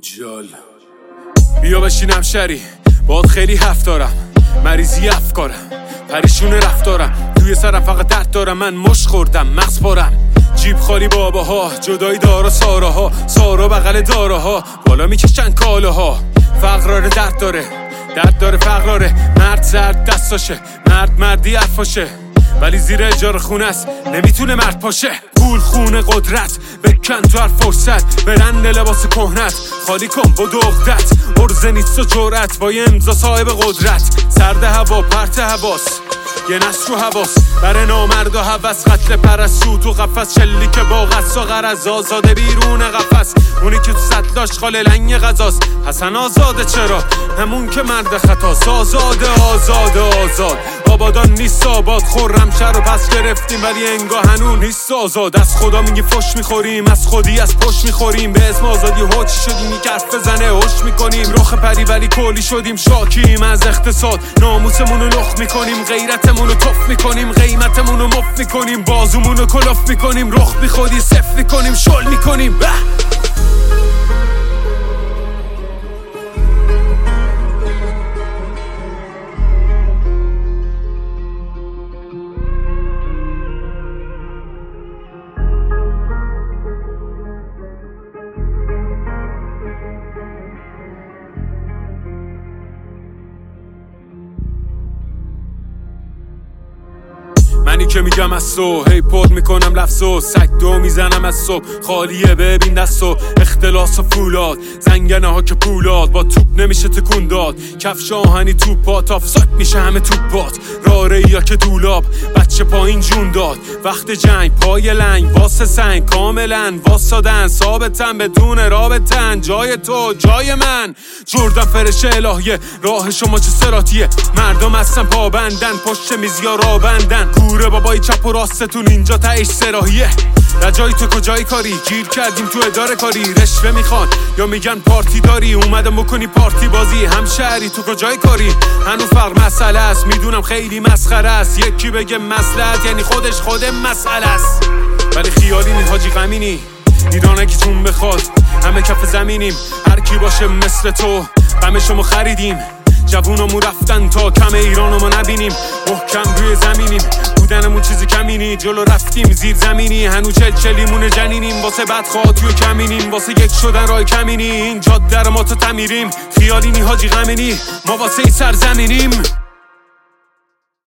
پوجال. بیا بشینم شری باد خیلی حرف دارم، مریضی افکارم، پریشون رفتارم، توی سرم فقط درد دارم، من مش خوردم مغز پارم، جیب خالی باباها، جدایی دارا ساراها، سارا بغل داراها، بالا میکشن کالاها، فقراره درد داره فقراره، مرد زرد دستاشه، مرد مردی حرفاشه، ولی زیر اجاره خونه است نمیتونه مرد پاشه. پول خونه قدرت بکن تو هر فرصت، برند لباس کهنت خالی کن با دغدت، ارزه نیست و جرأت با یه امضا صاحب قدرت، سرد هوا پرت هواس یه نسل رو حواس، بر نامرد و هوس، قتل پرستو تو قفس، شلیک با قصد و غرض، آزاده بیرون قفس، اونی که تو سطلاش خاله لنگ غذاست، حسن آزاده چرا همون که مرد خطاست، آزاد آبادان نیست آباد، خرمشهر رو پس گرفتیم ولی انگاه هنون نیست آزاد، از خدا میگی فش میخوریم، از خودی از پشت میخوریم، به اسم آزادی هوچی شدیم، یک حرف بزنه هوش میکنیم، رخ پری ولی کلی شدیم، شاکیم از اقتصاد، ناموسمون رو لخ میکنیم، غیرتمون رو تف میکنیم، قیمتمون رو مف میکنیم، بازومون رو کلاف میکنیم، رخ میخودی صف میکنیم، شل میکنیم. منی که میگم از تو هی پود میکنم لفظو، سگ دو میزنم از صبح خالیه ببین دستو، اختلاس و فولاد زنگنه ها که پولاد، با توپ نمیشه تکون داد، کفش آهنی توپات آفساید میشه همه توپات، راره یا که دولاب بچه پایین جون داد، وقت جنگ پای لنگ واسه سنگ، کاملا واسادن ثابتن بدون رابطن، جای تو جای من، جردن فرش الهیه، راه شما چه سراتیه، مردم هستن پابندن پشت میزیا را بندن، کوره بابای چپ و راستتون اینجا تهش سراحیه، رجای تو کجای کاری، گیر کردیم تو اداره کاری، رشوه میخوان یا میگن پارتی داری، اومدم بکنی پارتی بازی، همشهری تو کجای کاری، هنو فرق مسئله است، میدونم خیلی مسخره است، یکی بگه مصلحت یعنی خودش خود مسئله است، ولی خیالی نی حاجی غمینی، ایرانکیتون بخواد همه کف زمینیم، هر کی باشه مثل تو غمشو خریدیم، جوونامو رفتن تا کم ایرانو ما نبینیم، محکم روی زمینیم، بودنمون چیزی کمینی، جلو رفتیم زیر زمینی، هنو چلیمون جنینیم، واسه بدخواه توی کمینیم، واسه یک شدن رای کمینی، این جاده رو ما تو تمیریم، خیالی نی حاجی غمینی، ما واسه سرزمینیم.